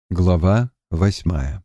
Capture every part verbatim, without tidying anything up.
Глава восьмая.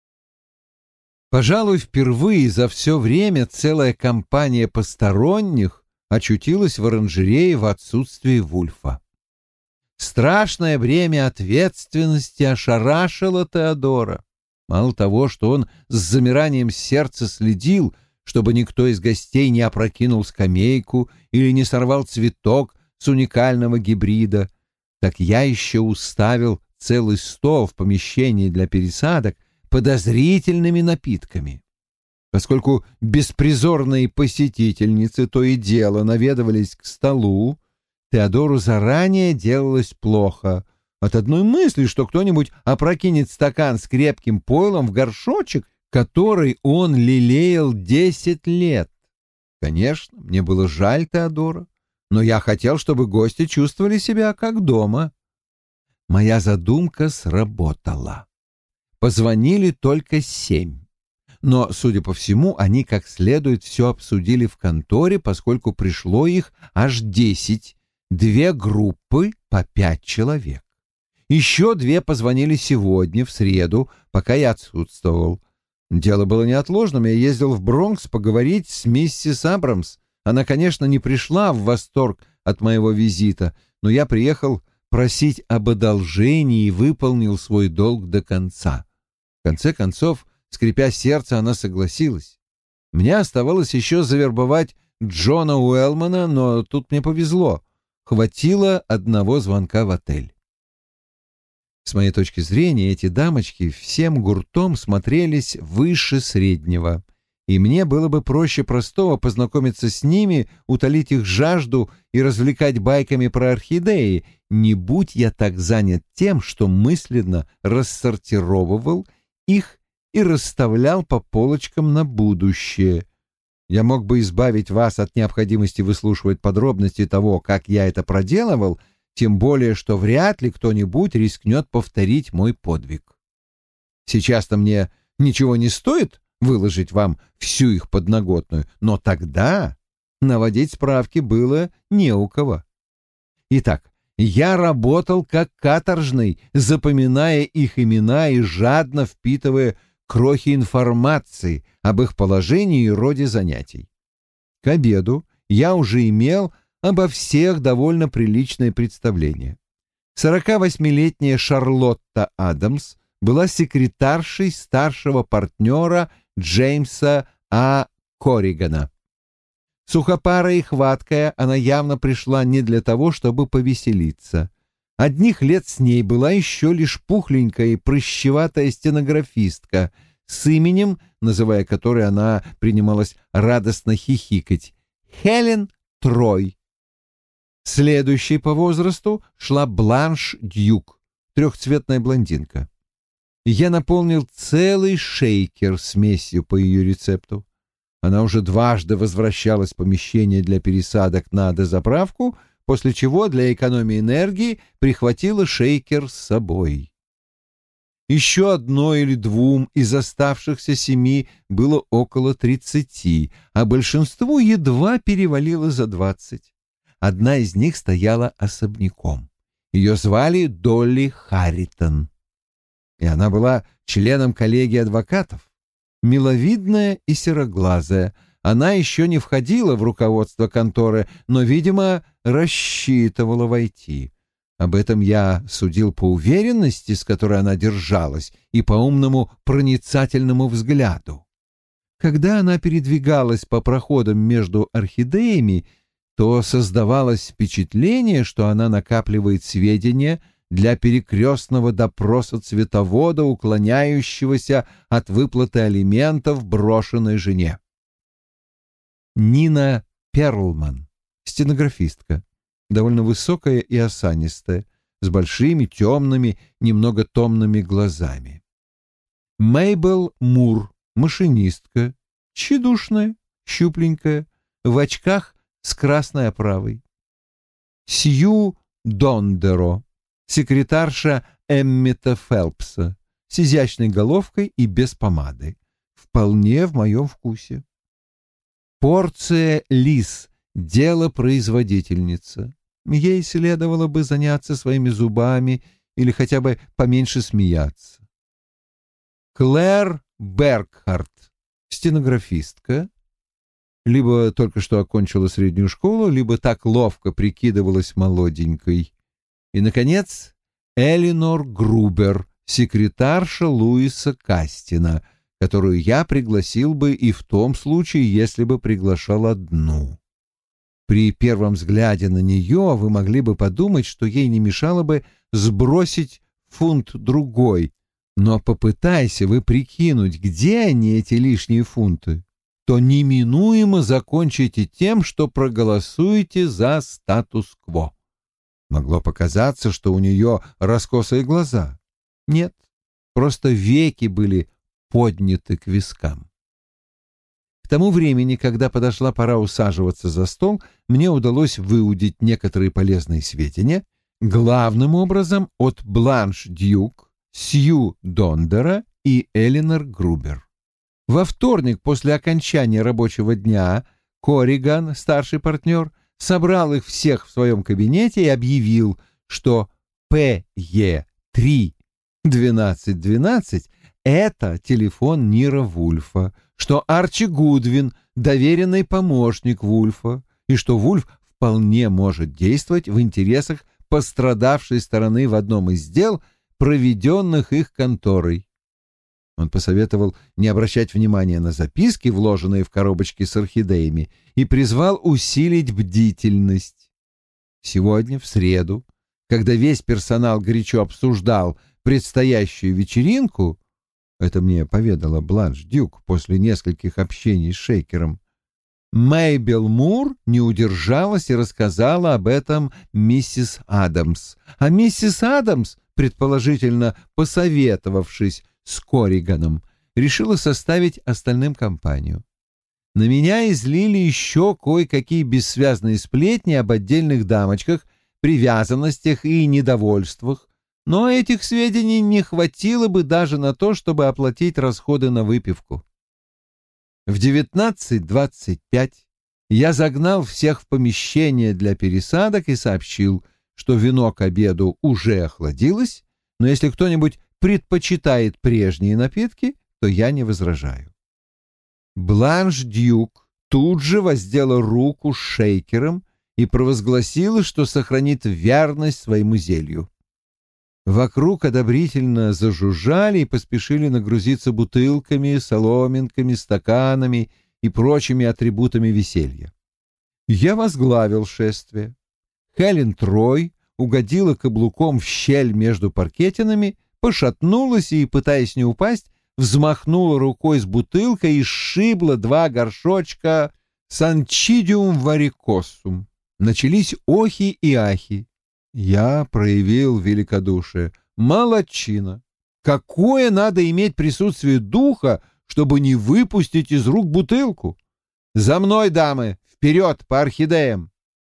Пожалуй, впервые за все время целая компания посторонних очутилась в оранжерее в отсутствии Вульфа. Страшное бремя ответственности ошарашило Теодора. Мало того, что он с замиранием сердца следил, чтобы никто из гостей не опрокинул скамейку или не сорвал цветок с уникального гибрида, так я еще уставил целый стол в помещении для пересадок подозрительными напитками. Поскольку беспризорные посетительницы то и дело наведывались к столу, Теодору заранее делалось плохо от одной мысли, что кто-нибудь опрокинет стакан с крепким пойлом в горшочек, который он лелеял десять лет. Конечно, мне было жаль Теодора, но я хотел, чтобы гости чувствовали себя как дома. Моя задумка сработала. Позвонили только семь. Но, судя по всему, они как следует все обсудили в конторе, поскольку пришло их аж десять, две группы по пять человек. Еще две позвонили сегодня, в среду, пока я отсутствовал. Дело было неотложным, я ездил в Бронкс поговорить с миссис Абрамс. Она, конечно, не пришла в восторг от моего визита, но я приехал просить об одолжении и выполнил свой долг до конца. В конце концов, скрипя сердце, она согласилась. Мне оставалось еще завербовать Джона Уэллмана, но тут мне повезло. Хватило одного звонка в отель. С моей точки зрения, эти дамочки всем гуртом смотрелись выше среднего, и мне было бы проще простого познакомиться с ними, утолить их жажду и развлекать байками про орхидеи, не будь я так занят тем, что мысленно рассортировывал их и расставлял по полочкам на будущее. Я мог бы избавить вас от необходимости выслушивать подробности того, как я это проделывал, тем более, что вряд ли кто-нибудь рискнет повторить мой подвиг. Сейчас-то мне ничего не стоит выложить вам всю их подноготную, но тогда наводить справки было не у кого. Итак, я работал как каторжный, запоминая их имена и жадно впитывая крохи информации об их положении и роде занятий. К обеду я уже имел обо всех довольно приличное представление. сорокавосьмилетняя Шарлотта Адамс была секретаршей старшего партнера Джеймса А. Корригана. Сухопарая и хваткая, она явно пришла не для того, чтобы повеселиться. Одних лет с ней была еще лишь пухленькая и прыщеватая стенографистка с именем, называя которой она принималась радостно хихикать, Хелен Трой. Следующей по возрасту шла Бланш Дьюк, трехцветная блондинка. Я наполнил целый шейкер смесью по ее рецепту. Она уже дважды возвращалась в помещение для пересадок на дозаправку, после чего для экономии энергии прихватила шейкер с собой. Еще одной или двум из оставшихся семи было около тридцати, а большинству едва перевалило за двадцать. Одна из них стояла особняком. Ее звали Долли Харритон, и она была членом коллегии адвокатов. Миловидная и сероглазая, она еще не входила в руководство конторы, но, видимо, рассчитывала войти. Об этом я судил по уверенности, с которой она держалась, и по умному проницательному взгляду. Когда она передвигалась по проходам между орхидеями, то создавалось впечатление, что она накапливает сведения для перекрестного допроса цветовода, уклоняющегося от выплаты алиментов брошенной жене. Нина Перлман, стенографистка, довольно высокая и осанистая, с большими, темными, немного томными глазами. Мейбл Мур, машинистка, тщедушная, щупленькая, в очках с красной оправой. Сью Дондеро, секретарша Эммета Фелпса, с изящной головкой и без помады. Вполне в моем вкусе. Порция Лис, делопроизводительница. Ей следовало бы заняться своими зубами или хотя бы поменьше смеяться. Клэр Бергхарт, стенографистка, либо только что окончила среднюю школу, либо так ловко прикидывалась молоденькой. И, наконец, Элинор Грубер, секретарша Луиса Кастина, которую я пригласил бы и в том случае, если бы приглашал одну. При первом взгляде на нее вы могли бы подумать, что ей не мешало бы сбросить фунт-другой, но попытайся вы прикинуть, где они, эти лишние фунты, то неминуемо закончите тем, что проголосуете за статус-кво. Могло показаться, что у нее раскосые глаза. Нет, просто веки были подняты к вискам. К тому времени, когда подошла пора усаживаться за стол, мне удалось выудить некоторые полезные сведения, главным образом от Бланш Дьюк, Сью Дондера и Элинор Грубер. Во вторник после окончания рабочего дня Корриган, старший партнер, собрал их всех в своем кабинете и объявил, что П Е три двенадцать двенадцать — это телефон Нира Вульфа, что Арчи Гудвин — доверенный помощник Вульфа, и что Вульф вполне может действовать в интересах пострадавшей стороны в одном из дел, проведенных их конторой. Он посоветовал не обращать внимания на записки, вложенные в коробочки с орхидеями, и призвал усилить бдительность. Сегодня, в среду, когда весь персонал горячо обсуждал предстоящую вечеринку, это мне поведала Бланш Дьюк после нескольких общений с Шейкером, Мейбел Мур не удержалась и рассказала об этом миссис Адамс. А миссис Адамс, предположительно посоветовавшись с Корриганом, решила составить остальным компанию. На меня излили еще кое-какие бессвязные сплетни об отдельных дамочках, привязанностях и недовольствах, но этих сведений не хватило бы даже на то, чтобы оплатить расходы на выпивку. В девятнадцать двадцать пять я загнал всех в помещение для пересадок и сообщил, что вино к обеду уже охладилось, но если кто-нибудь предпочитает прежние напитки, то я не возражаю. Бланш Дьюк тут же воздела руку с Шейкером и провозгласила, что сохранит верность своему зелью. Вокруг одобрительно зажужжали и поспешили нагрузиться бутылками, соломинками, стаканами и прочими атрибутами веселья. Я возглавил шествие. Хелен Трой угодила каблуком в щель между паркетинами, пошатнулась и, пытаясь не упасть, взмахнула рукой с бутылкой и сшибла два горшочка санчидиум варикосум. Начались охи и ахи. Я проявил великодушие. Молодчина! Какое надо иметь присутствие духа, чтобы не выпустить из рук бутылку? За мной, дамы! Вперед, по орхидеям!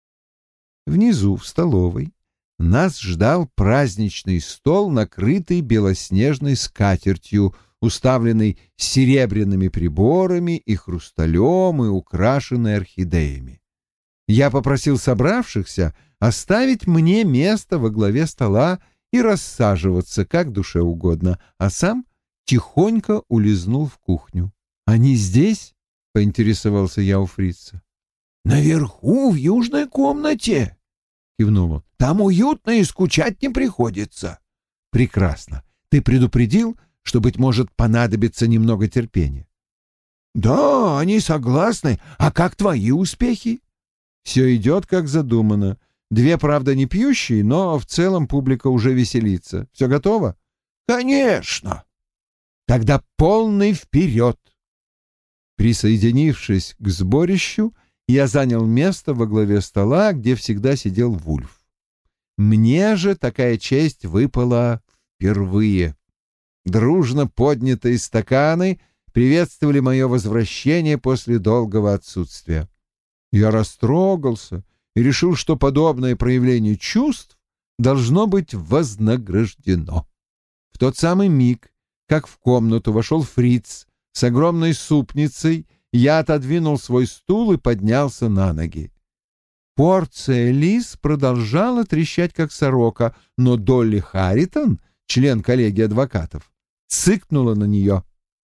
Внизу, в столовой, нас ждал праздничный стол, накрытый белоснежной скатертью, уставленный серебряными приборами и хрусталем и украшенный орхидеями. Я попросил собравшихся оставить мне место во главе стола и рассаживаться как душе угодно, а сам тихонько улизнул в кухню. «Они здесь?» — поинтересовался я у фрица. «Наверху, в южной комнате», — кивнул он. «Там уютно и скучать не приходится». «Прекрасно. Ты предупредил, что, быть может, понадобится немного терпения?» «Да, они согласны. А как твои успехи?» «Все идет, как задумано. Две, правда, не пьющие, но в целом публика уже веселится. Все готово?» «Конечно!» «Тогда полный вперед!» Присоединившись к сборищу, я занял место во главе стола, где всегда сидел Вульф. Мне же такая честь выпала впервые. Дружно поднятые стаканы приветствовали мое возвращение после долгого отсутствия. Я растрогался и решил, что подобное проявление чувств должно быть вознаграждено. В тот самый миг, как в комнату вошел фриц с огромной супницей, я отодвинул свой стул и поднялся на ноги. Порция Лиз продолжала трещать, как сорока, но Долли Харитон, член коллегии адвокатов, цыкнула на нее.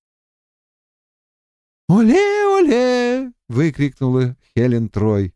«Оле, оле!» — выкрикнула Хелен Трой.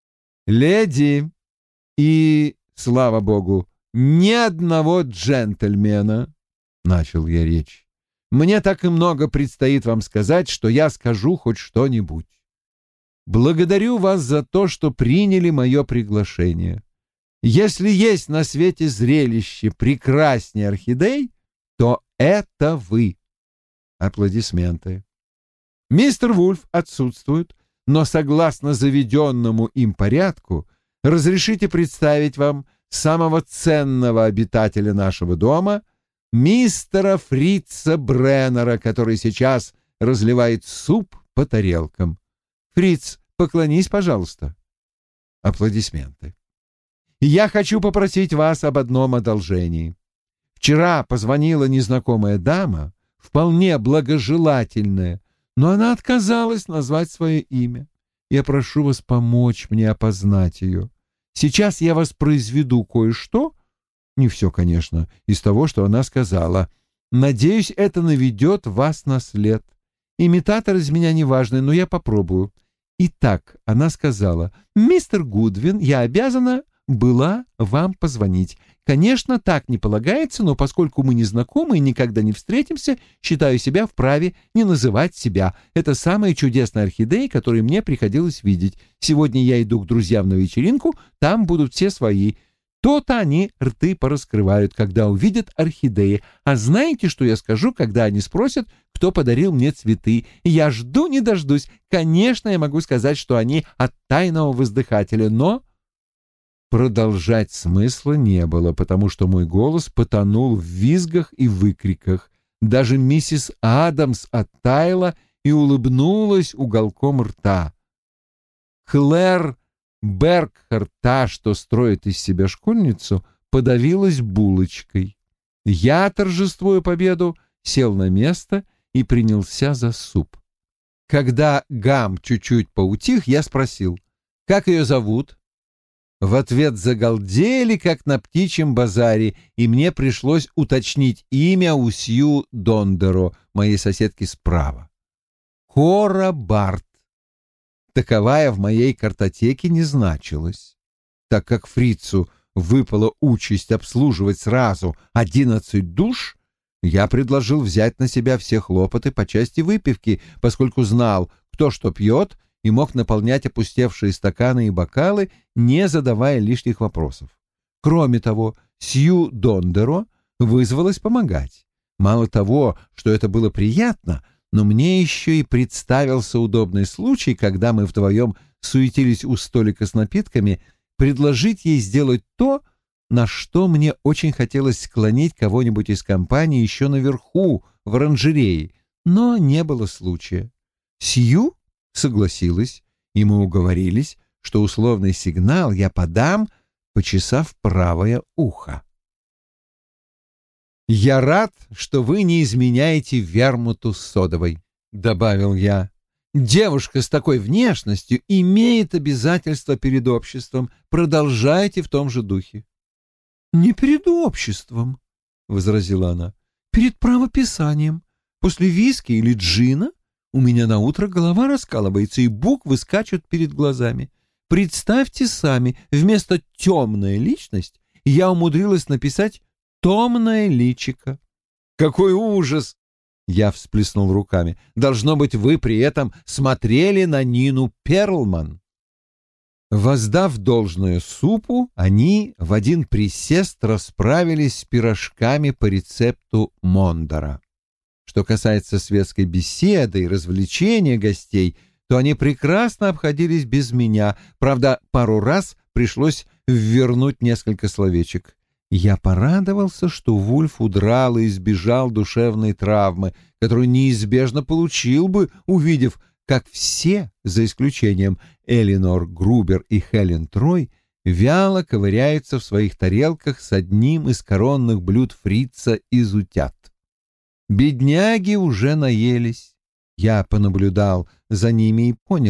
«Леди и, слава богу, ни одного джентльмена!» — начал я речь. «Мне так и много предстоит вам сказать, что я скажу хоть что-нибудь. Благодарю вас за то, что приняли мое приглашение. Если есть на свете зрелище прекраснее орхидей, то это вы». Аплодисменты. Мистер Вульф отсутствует, но согласно заведенному им порядку разрешите представить вам самого ценного обитателя нашего дома, мистера Фрица Бреннера, который сейчас разливает суп по тарелкам. Фриц, поклонись, пожалуйста. Аплодисменты. Я хочу попросить вас об одном одолжении. Вчера позвонила незнакомая дама, вполне благожелательная, но она отказалась назвать свое имя. Я прошу вас помочь мне опознать ее. Сейчас я воспроизведу кое-что, не все, конечно, из того, что она сказала. Надеюсь, это наведет вас на след. Имитатор из меня неважный, но я попробую. Итак, она сказала: «Мистер Гудвин, я обязана была вам позвонить. Конечно, так не полагается, но поскольку мы не знакомы и никогда не встретимся, считаю себя вправе не называть себя. Это самая чудесная орхидея, которую мне приходилось видеть. Сегодня я иду к друзьям на вечеринку, там будут все свои. То-то они рты пораскрывают, когда увидят орхидеи. А знаете, что я скажу, когда они спросят, кто подарил мне цветы? Я жду не дождусь. Конечно, я могу сказать, что они от тайного воздыхателя, но...» Продолжать смысла не было, потому что мой голос потонул в визгах и выкриках. Даже миссис Адамс оттаяла и улыбнулась уголком рта. Клэр Бергхарт, та, что строит из себя школьницу, подавилась булочкой. Я, торжествуя победу, сел на место и принялся за суп. Когда гам чуть-чуть поутих, я спросил: «Как ее зовут?» В ответ загалдели, как на птичьем базаре, и мне пришлось уточнить имя у Сью Дондеро, моей соседки справа. Кора Барт. Таковая в моей картотеке не значилась. Так как фрицу выпала участь обслуживать сразу одиннадцать душ, я предложил взять на себя все хлопоты по части выпивки, поскольку знал, кто что пьет, и мог наполнять опустевшие стаканы и бокалы, не задавая лишних вопросов. Кроме того, Сью Дондеро вызвалась помогать. Мало того, что это было приятно, но мне еще и представился удобный случай, когда мы вдвоем суетились у столика с напитками, предложить ей сделать то, на что мне очень хотелось склонить кого-нибудь из компании еще наверху, в оранжерее, но не было случая. Сью согласилась, и мы уговорились, что условный сигнал я подам, почесав правое ухо. «Я рад, что вы не изменяете вермуту с содовой», — добавил я. «Девушка с такой внешностью имеет обязательства перед обществом. Продолжайте в том же духе». «Не перед обществом», — возразила она, — «перед правописанием. После виски или джина у меня на утро голова раскалывается, и буквы скачут перед глазами. Представьте сами, вместо «темная личность» я умудрилась написать «томное личико». Какой ужас! Я всплеснул руками. Должно быть, вы при этом смотрели на Нину Перлман. Воздав должное супу, они в один присест расправились с пирожками по рецепту Мондора. Что касается светской беседы и развлечения гостей, то они прекрасно обходились без меня. Правда, пару раз пришлось ввернуть несколько словечек. Я порадовался, что Вульф удрал и избежал душевной травмы, которую неизбежно получил бы, увидев, как все, за исключением Элинор Грубер и Хелен Трой, вяло ковыряются в своих тарелках с одним из коронных блюд фрица из утят. Бедняги уже наелись. Я понаблюдал за ними и понял,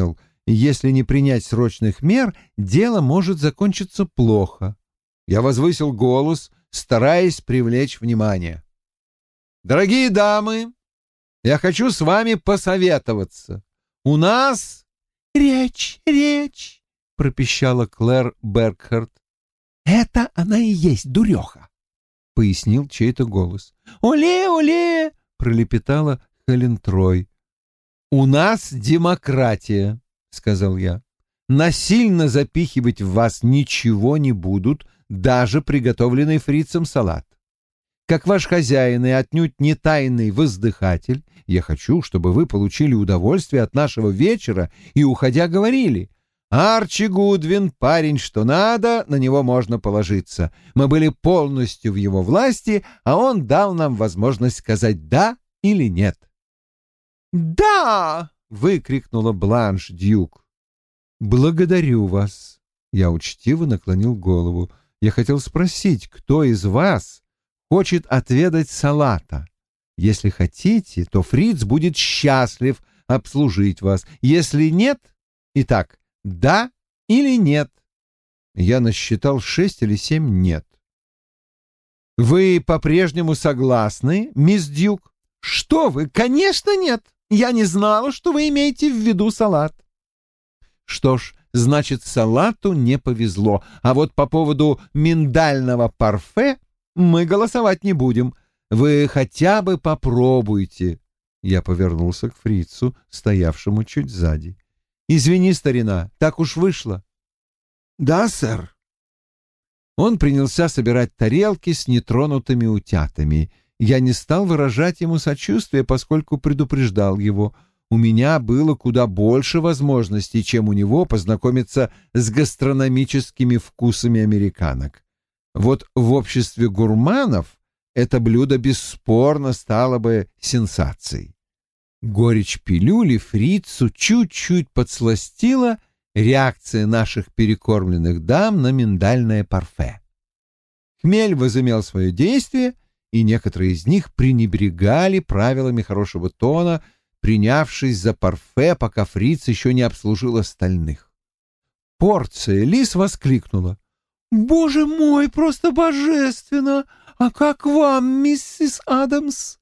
Если не принять срочных мер, дело может закончиться плохо. Я возвысил голос, стараясь привлечь внимание. «Дорогие дамы, я хочу с вами посоветоваться. У нас...» «Речь, речь!» — пропищала Клэр Бергхарт. «Это она и есть дуреха», — пояснил чей-то голос. «Оле, оле!» — пролепетала Хелен Трой. «У нас демократия», — сказал я. «Насильно запихивать в вас ничего не будут, даже приготовленный фрицем салат. Как ваш хозяин и отнюдь не тайный воздыхатель, я хочу, чтобы вы получили удовольствие от нашего вечера и, уходя, говорили: Арчи Гудвин, парень что надо, на него можно положиться. Мы были полностью в его власти, а он дал нам возможность сказать «да» или «нет». «Да!» — выкрикнула Бланш Дьюк. «Благодарю вас». Я учтиво наклонил голову. Я хотел спросить, кто из вас хочет отведать салата. Если хотите, то фриц будет счастлив обслужить вас. Если нет, итак, да или нет. Я насчитал шесть или семь «нет». «Вы по-прежнему согласны, мисс Дьюк?» «Что вы? Конечно, нет. Я не знала, что вы имеете в виду салат». «Что ж, значит, салату не повезло. А вот по поводу миндального парфе мы голосовать не будем. Вы хотя бы попробуйте». Я повернулся к фрицу, стоявшему чуть сзади. «Извини, старина, так уж вышло». «Да, сэр». Он принялся собирать тарелки с нетронутыми утятами. Я не стал выражать ему сочувствие, поскольку предупреждал его. У меня было куда больше возможностей, чем у него, познакомиться с гастрономическими вкусами американок. Вот в обществе гурманов это блюдо бесспорно стало бы сенсацией. Горечь пилюли фрицу чуть-чуть подсластила реакция наших перекормленных дам на миндальное парфе. Хмель возымел свое действие, и некоторые из них пренебрегали правилами хорошего тона, принявшись за парфе, пока фриц еще не обслужил остальных. Порция Лис воскликнула: «Боже мой, просто божественно! А как вам, миссис Адамс?»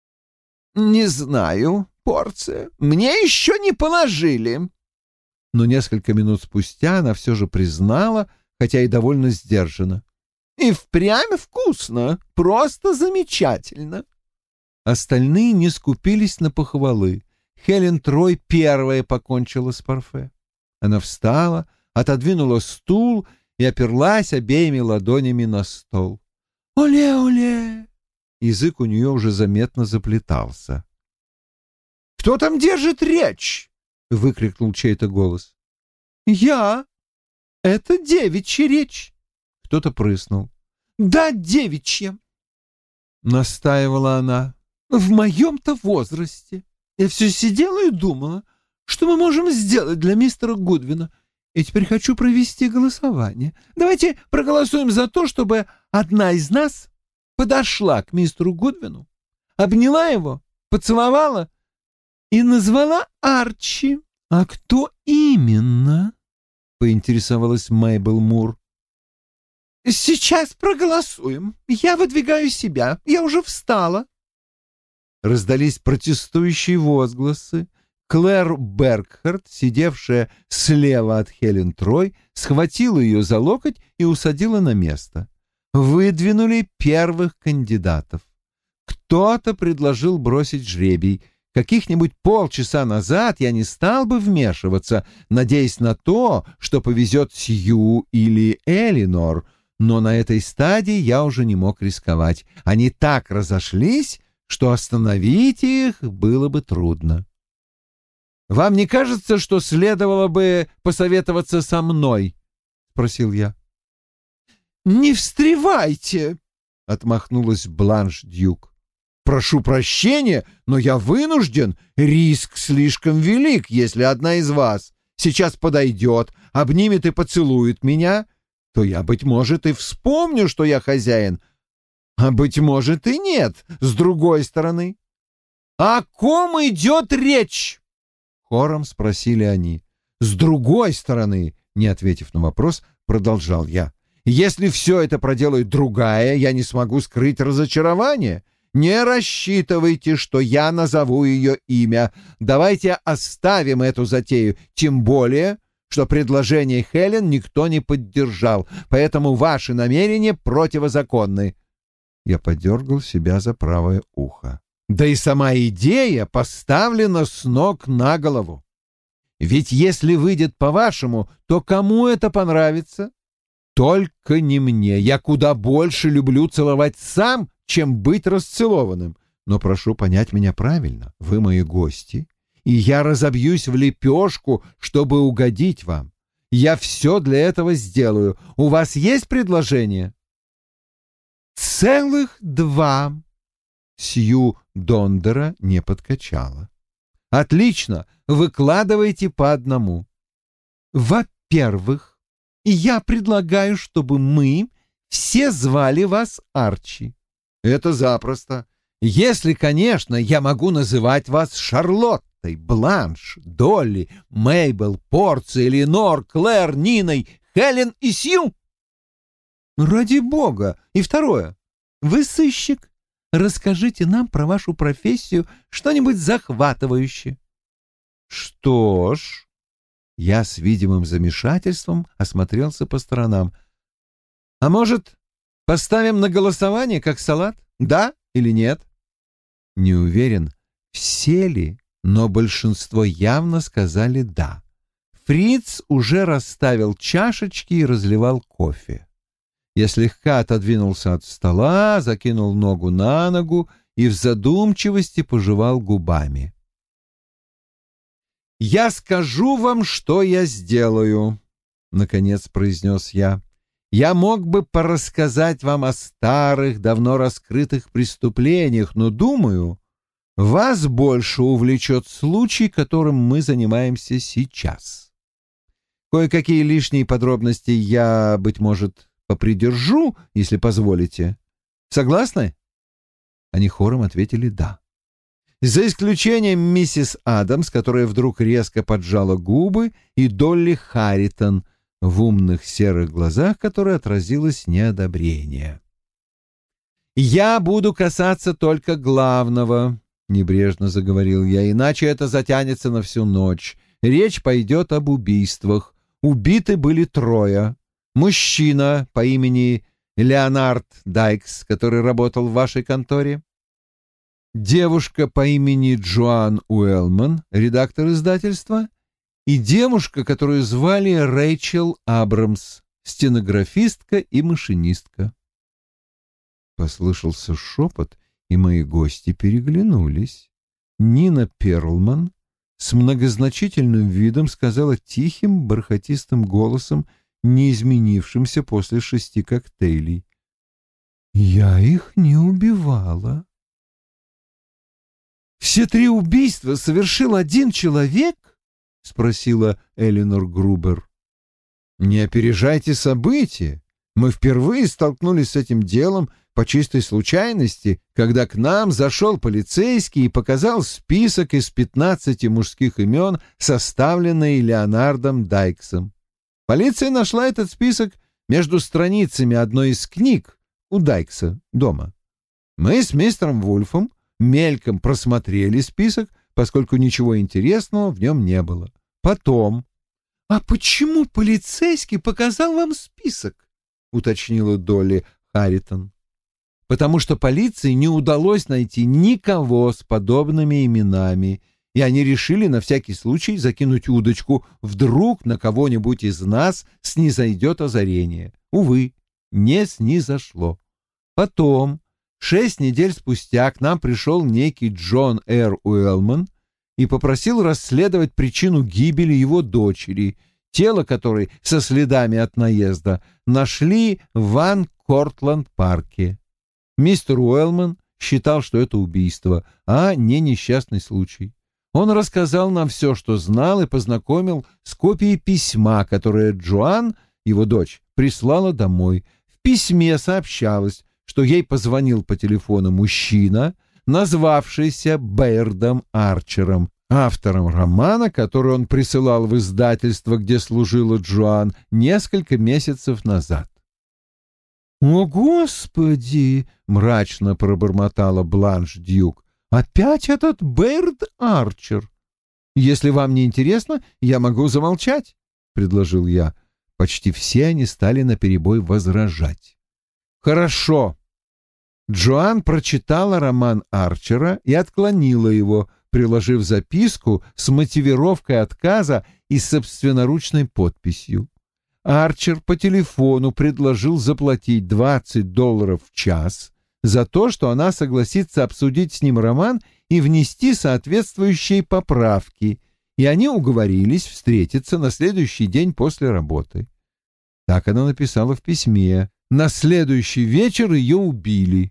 «Не знаю, порция. Мне еще не положили». Но несколько минут спустя она все же признала, хотя и довольно сдержанно: «И впрямь вкусно, просто замечательно». Остальные не скупились на похвалы. Хелен Трой первая покончила с парфе. Она встала, отодвинула стул и оперлась обеими ладонями на стол. «Оле-оле!» Язык у нее уже заметно заплетался. «Кто там держит речь?» — выкрикнул чей-то голос. «Я. Это девичья речь». Кто-то прыснул. «Да, девичья!» — настаивала она. «В моем-то возрасте я все сидела и думала, что мы можем сделать для мистера Гудвина. И теперь хочу провести голосование. Давайте проголосуем за то, чтобы одна из нас подошла к мистеру Гудвину, обняла его, поцеловала и назвала Арчи». «А кто именно?» — поинтересовалась Мейбл Мур. «Сейчас проголосуем. Я выдвигаю себя. Я уже встала». Раздались протестующие возгласы. Клэр Бергхарт, сидевшая слева от Хелен Трой, схватила ее за локоть и усадила на место. Выдвинули первых кандидатов. Кто-то предложил бросить жребий. Каких-нибудь полчаса назад я не стал бы вмешиваться, надеясь на то, что повезет Сью или Элинор, но на этой стадии я уже не мог рисковать. Они так разошлись, что остановить их было бы трудно. «Вам не кажется, что следовало бы посоветоваться со мной?» — спросил я. «Не встревайте!» — отмахнулась Бланш Дьюк. «Прошу прощения, но я вынужден. Риск слишком велик, если одна из вас сейчас подойдет, обнимет и поцелует меня, то я, быть может, и вспомню, что я хозяин, а, быть может, и нет, с другой стороны». «О ком идет речь?» — хором спросили они. С другой стороны, не ответив на вопрос, продолжал я, если все это проделает другая, я не смогу скрыть разочарование. Не рассчитывайте, что я назову ее имя. Давайте оставим эту затею, тем более, что предложение Хелен никто не поддержал, поэтому ваши намерения противозаконны. Я подергал себя за правое ухо. Да и сама идея поставлена с ног на голову. Ведь если выйдет по-вашему, то кому это понравится? Только не мне. Я куда больше люблю целовать сам, чем быть расцелованным. Но прошу понять меня правильно. Вы мои гости, и я разобьюсь в лепешку, чтобы угодить вам. Я все для этого сделаю. У вас есть предложение? Целых два. Сью Дондера не подкачала. Отлично, выкладывайте по одному. Во-первых, я предлагаю, чтобы мы все звали вас Арчи. Это запросто. Если, конечно, я могу называть вас Шарлоттой, Бланш, Долли, Мейбл, Порци, Эленор, Клэр, Ниной, Хелен и Сью. Ради бога. И второе. Вы сыщик. Расскажите нам про вашу профессию что-нибудь захватывающее. Что ж... Я с видимым замешательством осмотрелся по сторонам. А может, поставим на голосование, как салат? Да или нет? Не уверен, все ли, но большинство явно сказали «да». Фриц уже расставил чашечки и разливал кофе. Я слегка отодвинулся от стола, закинул ногу на ногу и в задумчивости пожевал губами. «Я скажу вам, что я сделаю», — наконец произнес я. «Я мог бы порассказать вам о старых, давно раскрытых преступлениях, но, думаю, вас больше увлечет случай, которым мы занимаемся сейчас. Кое-какие лишние подробности я, быть может, попридержу, если позволите. Согласны?» Они хором ответили «да». За исключением миссис Адамс, которая вдруг резко поджала губы, и Долли Харритон, в умных серых глазах которой отразилось неодобрение. «Я буду касаться только главного», — небрежно заговорил я, — «иначе это затянется на всю ночь. Речь пойдет об убийствах. Убиты были трое. Мужчина по имени Леонард Дайкс, который работал в вашей конторе, девушка по имени Джоан Уэллман, редактор издательства, и девушка, которую звали Рэйчел Абрамс, стенографистка и машинистка. Послышался шепот, и мои гости переглянулись. Нина Перлман с многозначительным видом сказала тихим, бархатистым голосом, не изменившимся после шести коктейлей: «Я их не убивала». «Все три убийства совершил один человек?» — спросила Эленор Грубер. «Не опережайте события. Мы впервые столкнулись с этим делом по чистой случайности, когда к нам зашел полицейский и показал список из пятнадцати мужских имен, составленный Леонардом Дайксом. Полиция нашла этот список между страницами одной из книг у Дайкса дома. Мы с мистером Вульфом мельком просмотрели список, поскольку ничего интересного в нем не было. Потом... — А почему полицейский показал вам список? — уточнила Долли Харритон. — Потому что полиции не удалось найти никого с подобными именами, и они решили на всякий случай закинуть удочку, вдруг на кого-нибудь из нас снизойдет озарение. Увы, не снизошло. Потом... Шесть недель спустя к нам пришел некий Джон Р. Уэллман и попросил расследовать причину гибели его дочери, тело которой со следами от наезда нашли в Ван-Кортланд-парке. Мистер Уэллман считал, что это убийство, а не несчастный случай. Он рассказал нам все, что знал, и познакомил с копией письма, которое Джоан, его дочь, прислала домой. В письме сообщалось, что ей позвонил по телефону мужчина, назвавшийся Бэйрдом Арчером, автором романа, который он присылал в издательство, где служила Джоан, несколько месяцев назад. «О, Господи!» — мрачно пробормотала Бланш Дьюк. «Опять этот Бэйрд Арчер! Если вам не интересно, я могу замолчать», — предложил я. Почти все они стали наперебой возражать. «Хорошо». Джоан прочитала роман Арчера и отклонила его, приложив записку с мотивировкой отказа и собственноручной подписью. Арчер по телефону предложил заплатить двадцать долларов в час за то, что она согласится обсудить с ним роман и внести соответствующие поправки, и они уговорились встретиться на следующий день после работы. Так она написала в письме. На следующий вечер ее убили.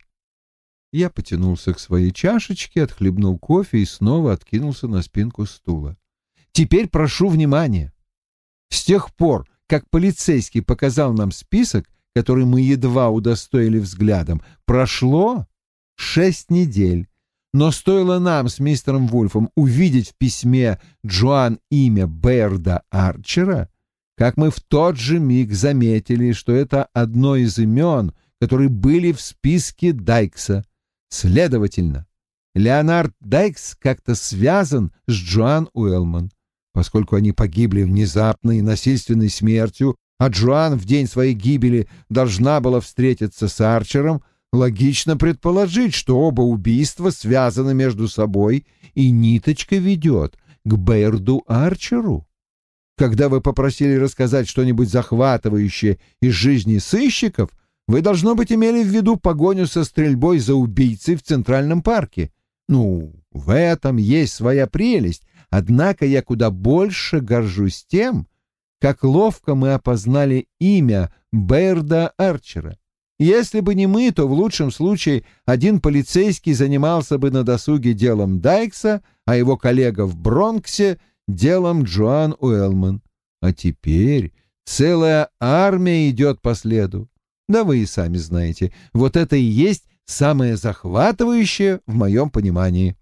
Я потянулся к своей чашечке, отхлебнул кофе и снова откинулся на спинку стула. Теперь прошу внимания. С тех пор, как полицейский показал нам список, который мы едва удостоили взглядом, прошло шесть недель. Но стоило нам с мистером Вульфом увидеть в письме Джоан имя Бэйрда Арчера, как мы в тот же миг заметили, что это одно из имен, которые были в списке Дайкса. Следовательно, Леонард Дайкс как-то связан с Джоан Уэллман. Поскольку они погибли внезапной и насильственной смертью, а Джоан в день своей гибели должна была встретиться с Арчером, логично предположить, что оба убийства связаны между собой, и ниточка ведет к Бэйрду Арчеру. Когда вы попросили рассказать что-нибудь захватывающее из жизни сыщиков, вы, должно быть, имели в виду погоню со стрельбой за убийцей в Центральном парке. Ну, в этом есть своя прелесть, однако я куда больше горжусь тем, как ловко мы опознали имя Бэйрда Арчера. Если бы не мы, то в лучшем случае один полицейский занимался бы на досуге делом Дайкса, а его коллега в Бронксе — делом Джоан Уэллман. А теперь целая армия идет по следу. Да вы и сами знаете, вот это и есть самое захватывающее в моем понимании.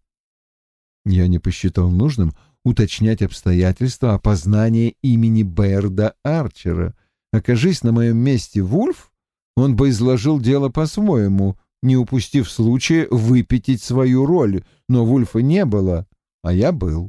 Я не посчитал нужным уточнять обстоятельства опознания имени Бэйрда Арчера. Окажись на моем месте Вульф, он бы изложил дело по-своему, не упустив случая выпятить свою роль, но Вульфа не было, а я был.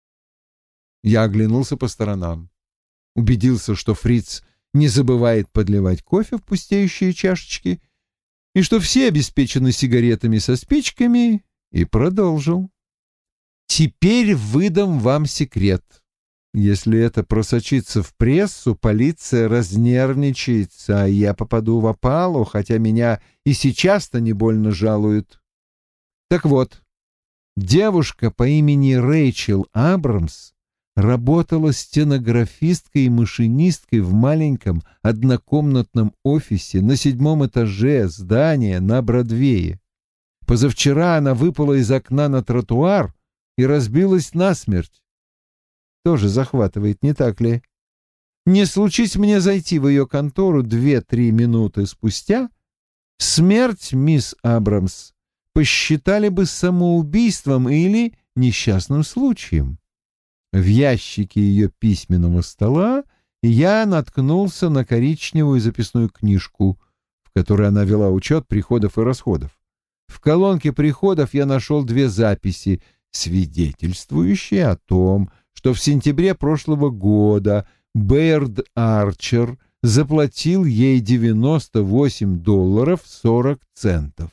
Я оглянулся по сторонам, убедился, что Фриц не забывает подливать кофе в пустеющие чашечки и что все обеспечены сигаретами со спичками, и продолжил. Теперь выдам вам секрет. Если это просочится в прессу, полиция разнервничается, а я попаду в опалу, хотя меня и сейчас-то не больно жалуют. Так вот, девушка по имени Рэйчел Абрамс работала стенографисткой и машинисткой в маленьком однокомнатном офисе на седьмом этаже здания на Бродвее. Позавчера она выпала из окна на тротуар и разбилась насмерть. Тоже захватывает, не так ли? Не случись мне зайти в ее контору две-три минуты спустя, смерть мисс Абрамс посчитали бы самоубийством или несчастным случаем. В ящике ее письменного стола я наткнулся на коричневую записную книжку, в которой она вела учет приходов и расходов. В колонке приходов я нашел две записи, свидетельствующие о том, что в сентябре прошлого года Бэйрд Арчер заплатил ей девяносто восемь долларов сорок центов.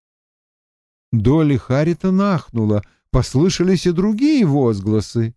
Долли Харрисон ахнула, послышались и другие возгласы.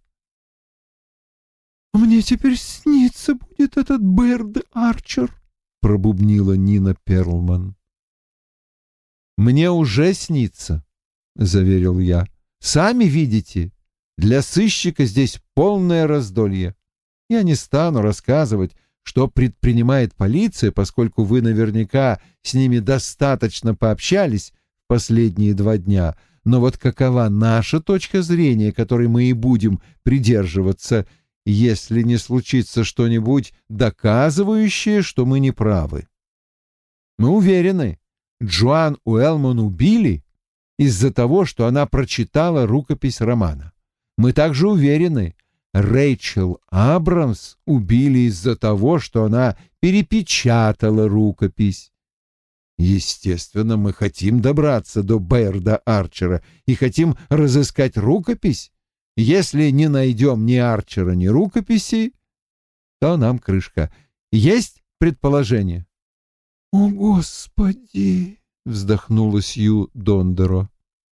«Мне теперь снится будет этот Бэйрд Арчер», — пробубнила Нина Перлман. «Мне уже снится», — заверил я. «Сами видите, для сыщика здесь полное раздолье. Я не стану рассказывать, что предпринимает полиция, поскольку вы наверняка с ними достаточно пообщались в последние два дня, но вот какова наша точка зрения, которой мы и будем придерживаться, если не случится что-нибудь, доказывающее, что мы не правы. Мы уверены, Джоан Уэллман убили из-за того, что она прочитала рукопись романа. Мы также уверены, Рэйчел Абрамс убили из-за того, что она перепечатала рукопись. Естественно, мы хотим добраться до Бэйрда Арчера и хотим разыскать рукопись. Если не найдем ни Арчера, ни рукописи, то нам крышка. Есть предположение? — О, Господи! — вздохнула Сью Дондеро.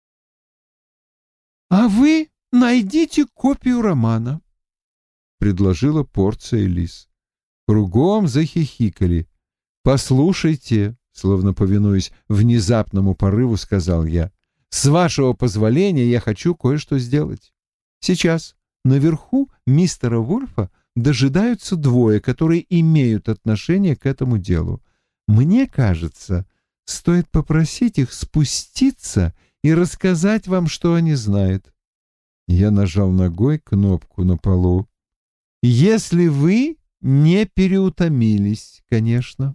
— А вы найдите копию романа, — предложила порция лис. Кругом захихикали. — Послушайте, — словно повинуясь внезапному порыву, сказал я, — с вашего позволения я хочу кое-что сделать. Сейчас наверху мистера Вульфа дожидаются двое, которые имеют отношение к этому делу. Мне кажется, стоит попросить их спуститься и рассказать вам, что они знают. Я нажал ногой кнопку на полу. Если вы не переутомились, конечно.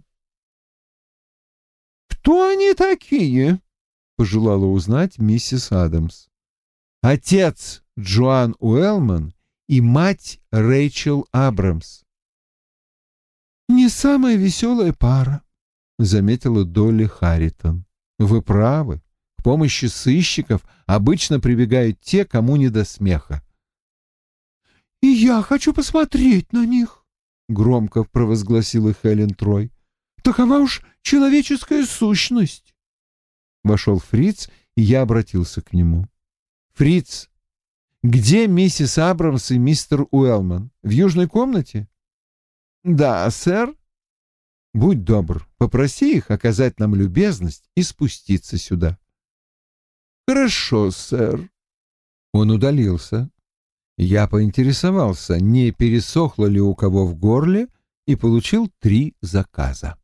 «Кто они такие?» — пожелала узнать миссис Адамс. «Отец Джоан Уэллман и мать Рэйчел Абрамс». «Не самая веселая пара», — заметила Долли Харритон. «Вы правы. К помощи сыщиков обычно прибегают те, кому не до смеха». «И я хочу посмотреть на них», — громко провозгласила Хелен Трой. «Такова уж человеческая сущность». Вошел Фриц, и я обратился к нему. «Фриц, где миссис Абрамс и мистер Уэллман? В южной комнате?» «Да, сэр». «Будь добр, попроси их оказать нам любезность и спуститься сюда». «Хорошо, сэр». Он удалился. Я поинтересовался, не пересохло ли у кого в горле, и получил три заказа.